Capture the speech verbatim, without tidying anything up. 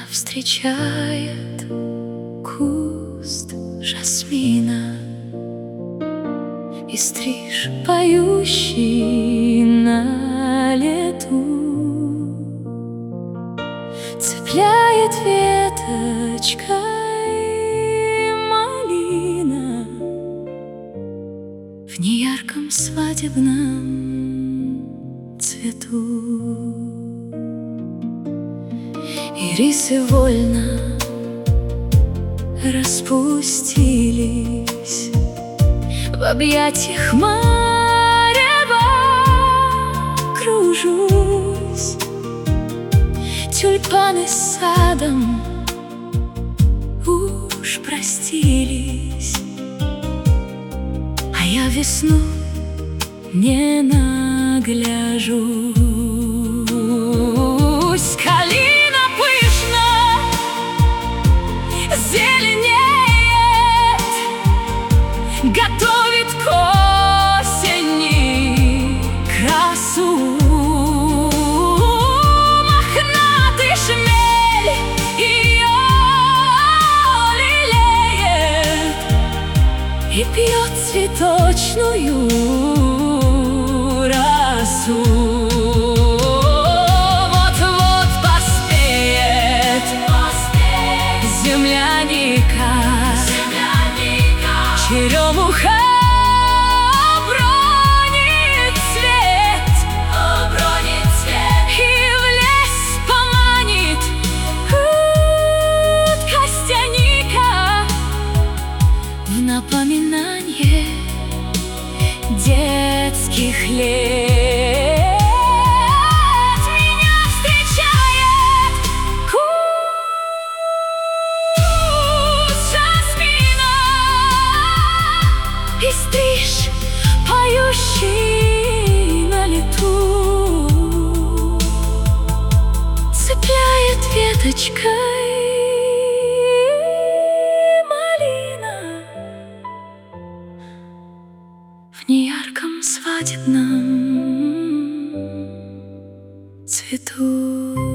встречает куст жасмина и стриж, поющий на лету, цепляет веточкой малина в неярком свадебном цвету. Ирисы вольно распустились в объятиях марева, кружусь. Тюльпаны с садом уж простились, а я весну не нагляжусь. Калина пышно зеленеет, готовит к осени красу. Мохнатый шмель ее лелеет и пьет цветочную росу. Вот-вот поспеет земляника, черемуха обронит цвет, и в лес поманит утка стяника в напоминание детских лет. Меня встречает куст жасмина и стриж, поющий на лету, цепляет веточкой малина в неярком свадебном цвету.